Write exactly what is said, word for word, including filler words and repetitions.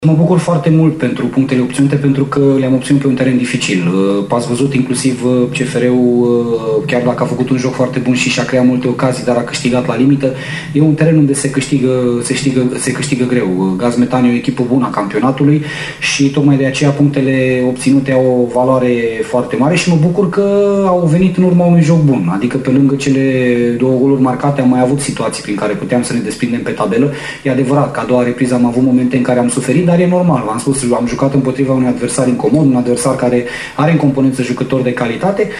Mă bucur foarte mult pentru punctele obținute, pentru că le-am obținut pe un teren dificil. Ați văzut inclusiv C F R-ul, chiar dacă a făcut un joc foarte bun și și-a creat multe ocazii, dar a câștigat la limită. E un teren unde se câștigă, se câștigă, se câștigă greu. Gaz Metan e o echipă bună a campionatului și tocmai de aceea punctele obținute au o valoare foarte mare și mă bucur că au venit în urma unui joc bun. Adică pe lângă cele două goluri marcate am mai avut situații prin care puteam să ne desprindem pe tabelă. E adevărat că a doua repriză am avut momente în care am suferit, dar e normal, v-am spus, am jucat împotriva unui adversar incomod, un adversar care are în componență jucători de calitate.